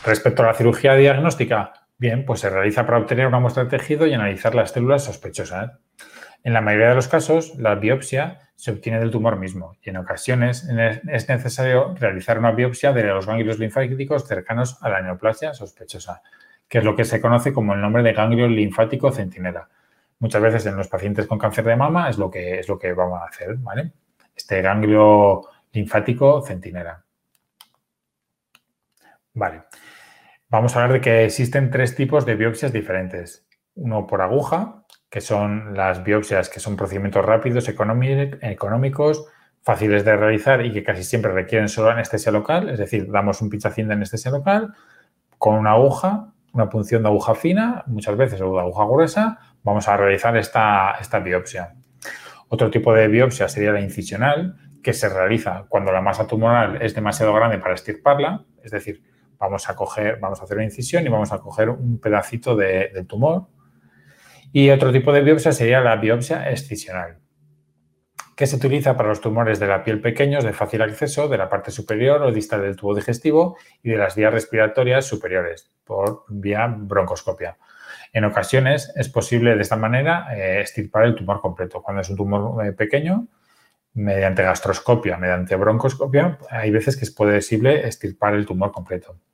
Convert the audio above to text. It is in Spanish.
Respecto a la cirugía diagnóstica, bien, pues se realiza para obtener una muestra de tejido y analizar las células sospechosas. En la mayoría de los casos, la biopsia se obtiene del tumor mismo y en ocasiones es necesario realizar una biopsia de los ganglios linfáticos cercanos a la neoplasia sospechosa, que es lo que se conoce como el nombre de ganglio linfático centinela. Muchas veces en los pacientes con cáncer de mama es lo que vamos a hacer, ¿vale? Este ganglio linfático centinela. Vale. Vamos a hablar de que existen 3 tipos de biopsias diferentes. Uno por aguja, que son las biopsias que son procedimientos rápidos, económicos, fáciles de realizar y que casi siempre requieren solo anestesia local, es decir, damos un pinchacín de anestesia local con una aguja, una punción de aguja fina, muchas veces o de aguja gruesa, vamos a realizar esta biopsia. Otro tipo de biopsia sería la incisional, que se realiza cuando la masa tumoral es demasiado grande para extirparla, es decir, vamos a hacer una incisión y vamos a coger un pedacito del tumor. Y otro tipo de biopsia sería la biopsia excisional, que se utiliza para los tumores de la piel pequeños de fácil acceso de la parte superior o distal del tubo digestivo y de las vías respiratorias superiores por vía broncoscopia. En ocasiones es posible de esta manera extirpar el tumor completo. Cuando es un tumor pequeño, mediante gastroscopia, mediante broncoscopia, hay veces que es posible extirpar el tumor completo.